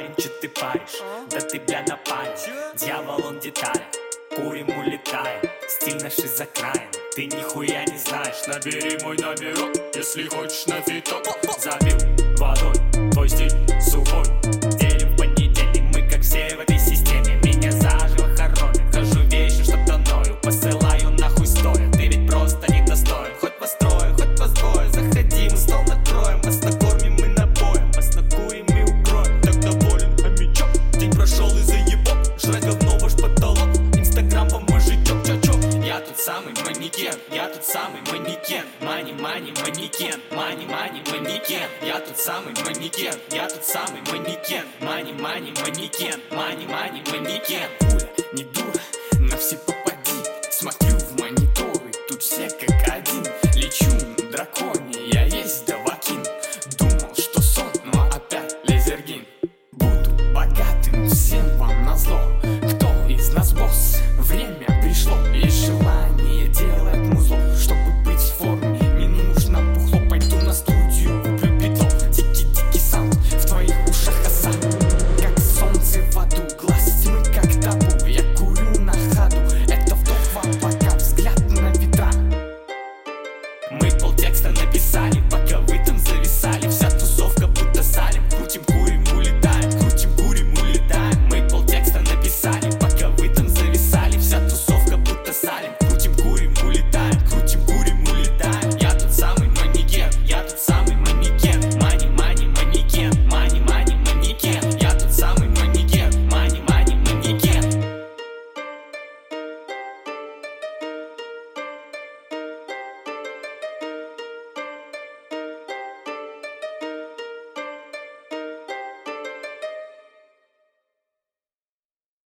парень, че ты паришь? Да ты, бля, на паре. Дьявол, он в деталях. Курим, улетаем. Стиль наш из окраин. Ты нихуя не знаешь. Набери мой номерок, если хочешь на фиток. Забил водой, твой стиль сухой. Делим в понедельник, мы как все в этой системе. Меня заживо хоронят, хожу вечно, что-то ною. Посылаю нахуй стоя, ты ведь просто недостоин. Хоть построю, хоть возбою. Заходи, мы стол накроем. Вас накормим, мы напоем. Вас накурим и укроем. Так доволен, хомячок. День прошел и заебок. Жрать говно ваш потолок. Инстаграм вам мужичок, чё-чё. Я тут самый манекен, я тут самый манекен. Мани, мани, манекен, мани, мани, манекен. Я тут самый манекен, я тут самый манекен. Мани, мани, манекен, мани, мани, манекен. Пуля, не дура.